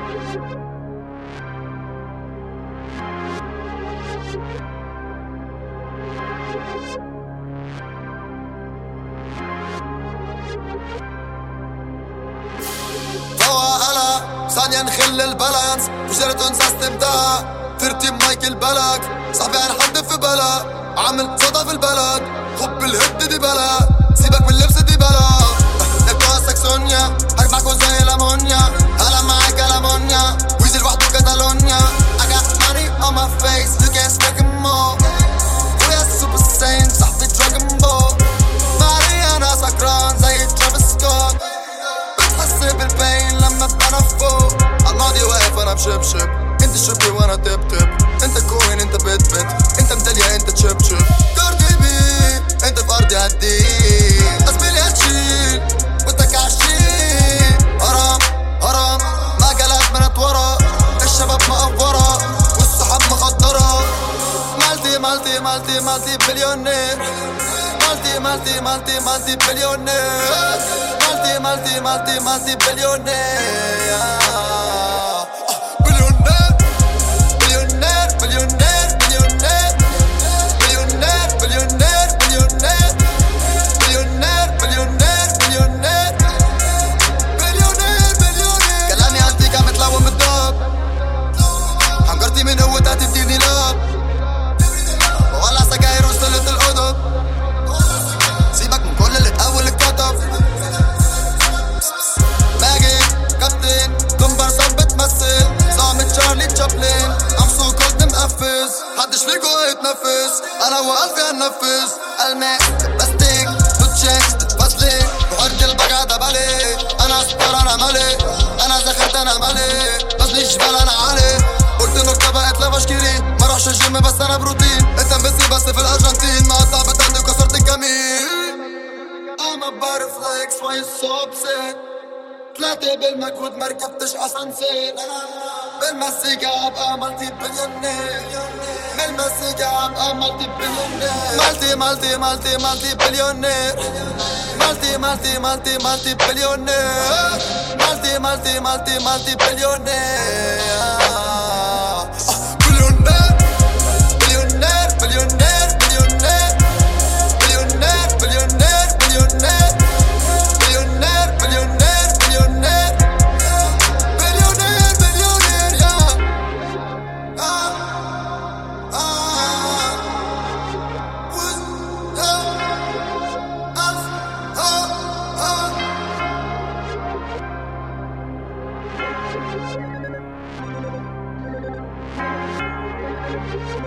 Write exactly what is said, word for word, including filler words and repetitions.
ثانية نخل البالانس فجرة انسى استبداع ترتيب مايكل بلاك صاحبي عن حد في بلا عامل صدى في البلد خب الهد دي بلا سيبك من اللبس دي بلا نبقى ساكسونيا هربعكوا زي الامونيا هلا معاك الامونيا ويزي لوحده كاتالونيا I got money on my face you can't speak more ويا السوبر ساين صاحبي دراجون بول مالي انا سكران زي ترافيس سكوت بتحس بالبين لما ابقى انا فوق عالماضي واقف انا بشبشب انت شبي وانا تب تب انت كوين انت بت بت انت مدليا انت تشب شب كاردي بي انت في ارضي هديك اسبيلي هتشيل وانت كعشيل هرم هرم مجالات منت ورا الشباب مقفورة والصحاب مخدرة مالتي مالتي مالتي مالتي بليونير مالتي مالتي مالتي مالتي بليونير مالتي مالتي مالتي مالتي بليونير من قوتها تديني لاب وولع سجاير وصلت الأوضة سيبك من كل اللي اتقول اتكتب باجي كابتن كومبارسات بتمثل صامت شارلي تشابلين ام سو كولد مقفز محدش فيكو هيتنفس انا وقلبي هنفذ الماس بلاستيك توتشيكس تتفصلي بحرج البقعة ده بالي انا سكر انا مالي انا زخرت انا مالي بس جبال انا عالي قلت نكتة بقت لفشكيري ما روحش الجيم بس انا بروتين انت مبسي بس في الارجنتين مقطع بتاعتي وكسرت الجميل I'm a butterfly X why you so upset طلعت بالمجهود مركبتش اسانسير بالمزيكا ابقى مالتي بليونير بالمزيكا ابقى مالتي بليونير مالتي مالتي مالتي مالتي بليونير مالتي مالتي مالتي مالتي بليونير مالتي مالتي مالتي مالتي بليونير We'll be right back.